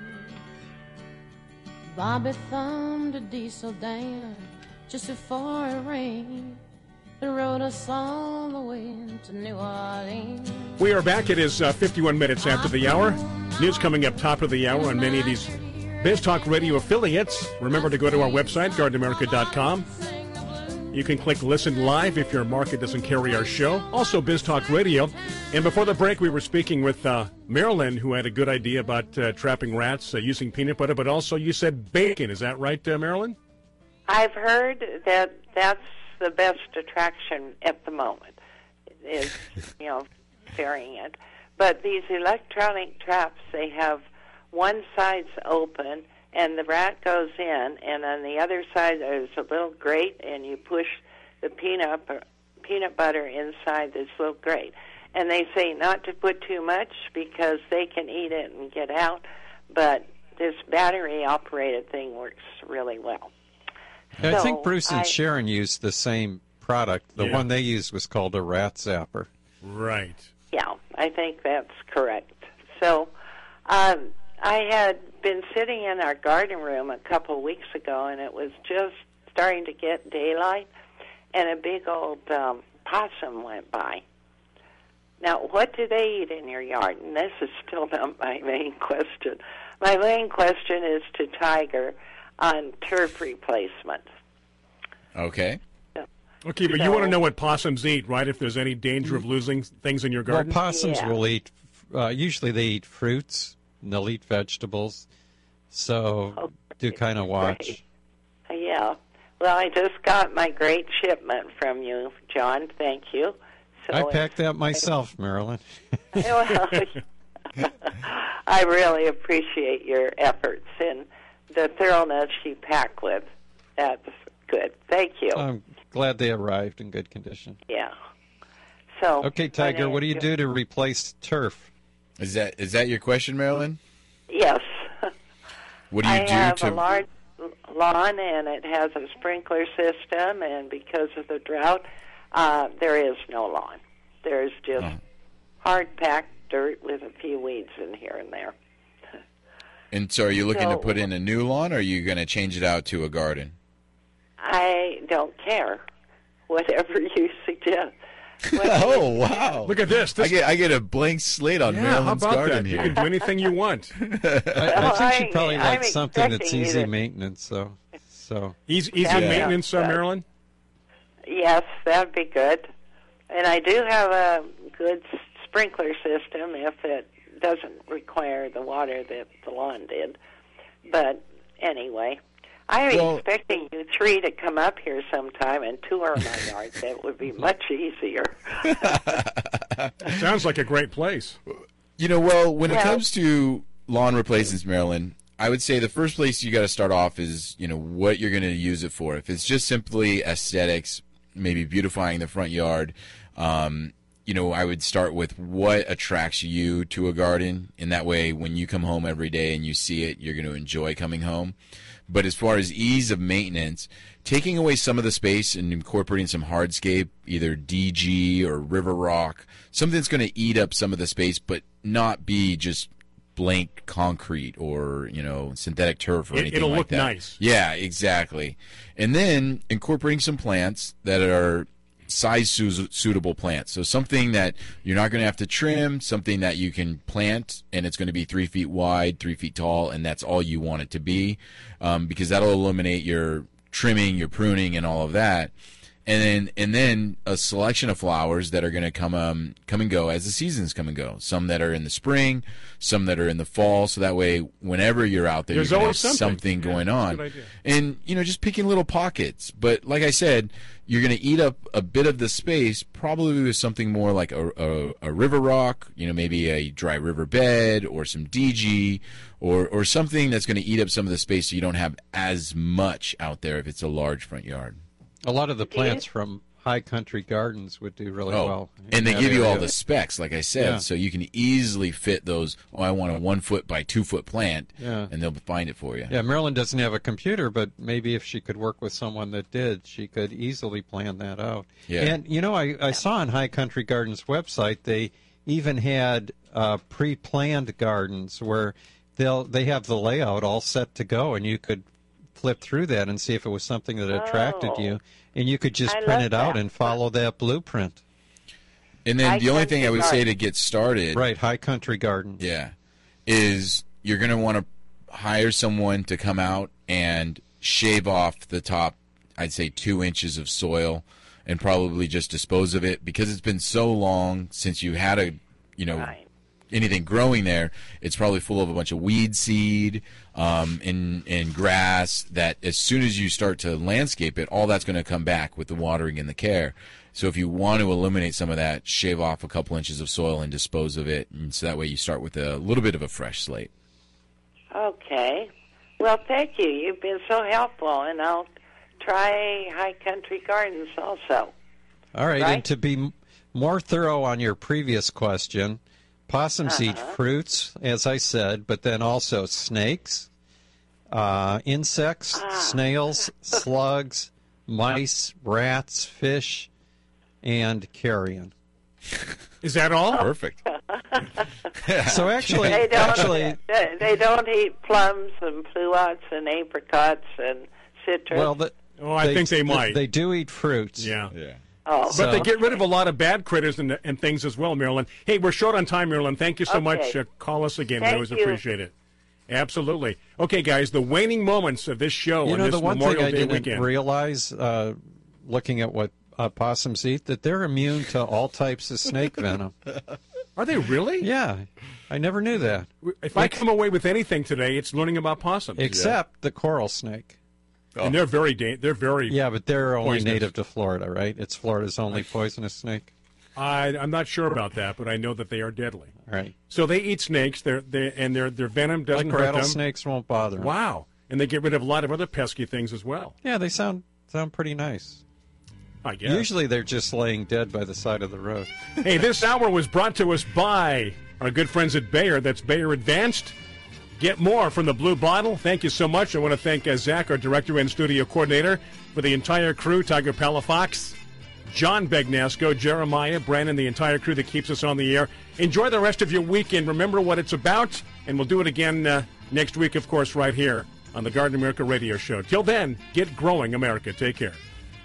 Bobby thumbed a diesel down just before it rained and rode us all the way to New Orleans. We are back. It is 51 minutes after the hour. News coming up top of the hour on many of these Biz Talk Radio affiliates. Remember to go to our website, gardenamerica.com. You can click Listen Live if your market doesn't carry our show. Also, Biz Talk Radio. And before the break, we were speaking with Marilyn, who had a good idea about trapping rats using peanut butter, but also you said bacon. Is that right, Marilyn? I've heard that that's the best attraction at the moment, is, burying it. But these electronic traps, they have one side's open, and the rat goes in, and on the other side there's a little grate, and you push the peanut butter inside this little grate. And they say not to put too much because they can eat it and get out, but this battery-operated thing works really well. I think Bruce and Sharon used the same product. The one they used was called a rat zapper. Right. Yeah, I think that's correct. So I had been sitting in our garden room a couple of weeks ago, and it was just starting to get daylight, and a big old possum went by. Now, what do they eat in your yard? And this is still not my main question. My main question is to Tiger on turf replacement. Okay. Okay, but you want to know what possums eat, right? If there's any danger of losing things in your garden? Well, possums will eat, usually they eat fruits, and they'll eat vegetables. So do kind of watch. Great. Yeah. Well, I just got my great shipment from you, John. Thank you. So I packed that myself, Marilyn. Well, I really appreciate your efforts and the thoroughness you pack with. That's good. Thank you. I'm glad they arrived in good condition. Yeah. So. Okay, Tiger, what do you do to replace turf? Is that your question, Marilyn? Yes. What do you do to? I have a large lawn, and it has a sprinkler system, and because of the drought, there is no lawn. There's just hard-packed dirt with a few weeds in here and there. And so are you looking to put in a new lawn, or are you going to change it out to a garden? I don't care. Whatever you suggest. Oh, wow. Look at this. I get a blank slate on Marilyn's garden here. You can do anything you want. I think she probably likes something that's easy maintenance. So easy maintenance, Marilyn? Yes, that'd be good. And I do have a good sprinkler system if it doesn't require the water that the lawn did. But anyway, I'm expecting you three to come up here sometime and tour my yard. That would be much easier. Sounds like a great place. When it comes to lawn replacements, Marilyn, I would say the first place you got to start off is, what you're going to use it for. If it's just simply aesthetics, maybe beautifying the front yard, I would start with what attracts you to a garden. And that way, when you come home every day and you see it, you're going to enjoy coming home. But as far as ease of maintenance, taking away some of the space and incorporating some hardscape, either DG or river rock, something that's going to eat up some of the space, but not be just blank concrete or, synthetic turf or anything like that. It'll look nice. Yeah, exactly. And then incorporating some plants that are size suitable plants. So something that you're not going to have to trim, something that you can plant, and it's going to be 3 feet wide, 3 feet tall, and that's all you want it to be, because that'll eliminate your trimming, your pruning, and all of that. And then a selection of flowers that are going to come and go as the seasons come and go. Some that are in the spring, some that are in the fall. So that way, whenever you're out there, there's you're always something going on. Good idea. And just picking little pockets. But like I said, you're going to eat up a bit of the space, probably with something more like a river rock. Maybe a dry river bed or some DG or something that's going to eat up some of the space, so you don't have as much out there if it's a large front yard. A lot of the plants from High Country Gardens would do really well. And they give you all the specs, like I said, so you can easily fit those, I want a 1 foot by 2 foot plant, and they'll find it for you. Yeah, Marilyn doesn't have a computer, but maybe if she could work with someone that did, she could easily plan that out. Yeah. And, I saw on High Country Gardens' website, they even had pre-planned gardens where they have the layout all set to go, and you could flip through that and see if it was something that attracted you, and you could just print it out and follow that blueprint. And then the only thing I would say to get started, right, High Country Garden, is you're going to want to hire someone to come out and shave off the top, I'd say 2 inches of soil, and probably just dispose of it, because it's been so long since you had anything growing there. It's probably full of a bunch of weed seed and grass that as soon as you start to landscape it, all that's going to come back with the watering and the care. So if you want to eliminate some of that, shave off a couple inches of soil and dispose of it, and so that way you start with a little bit of a fresh slate. Okay. Well, thank you. You've been so helpful, and I'll try High Country Gardens also. All right, and to be more thorough on your previous question, possums eat fruits, as I said, but then also snakes, insects, snails, slugs, mice, rats, fish, and carrion. Is that all? Perfect. So actually, they don't eat plums and pluots and apricots and citrus. Well, I think they might. They do eat fruits. Yeah. Oh. But they get rid of a lot of bad critters and things as well, Marilyn. Hey, we're short on time, Marilyn. Thank you so much. Call us again. We always appreciate it. Absolutely. Okay, guys, the waning moments of this show on this the one Memorial thing I Day didn't weekend. realize, looking at what possums eat, that they're immune to all types of snake venom. Are they really? Yeah. I never knew that. If I come away with anything today, it's learning about possums. Except the coral snake. And they're very yeah, but they're only poisonous. native to Florida, right? It's Florida's only poisonous snake. I'm not sure about that, but I know that they are deadly. Right. So they eat snakes. Their venom doesn't hurt them. Rattlesnakes won't bother them. Wow. And they get rid of a lot of other pesky things as well. Yeah, they sound pretty nice. I guess. Usually they're just laying dead by the side of the road. Hey, this hour was brought to us by our good friends at Bayer. That's Bayer Advanced. Get more from the Blue Bottle. Thank you so much. I want to thank Zach, our director and studio coordinator, for the entire crew, Tiger Palafox, John Begnasco, Jeremiah, Brandon, the entire crew that keeps us on the air. Enjoy the rest of your weekend. Remember what it's about, and we'll do it again next week, of course, right here on the Garden America Radio Show. Till then, get growing, America. Take care.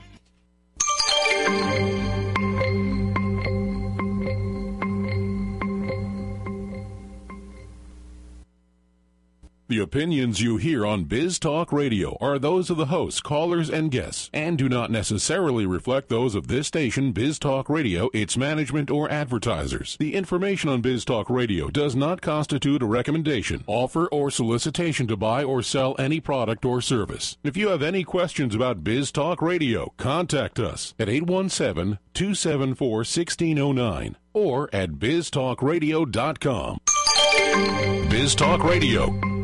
The opinions you hear on Biz Talk Radio are those of the hosts, callers, and guests, and do not necessarily reflect those of this station, Biz Talk Radio, its management, or advertisers. The information on Biz Talk Radio does not constitute a recommendation, offer, or solicitation to buy or sell any product or service. If you have any questions about Biz Talk Radio, contact us at 817-274-1609 or at biztalkradio.com. Biz Talk Radio.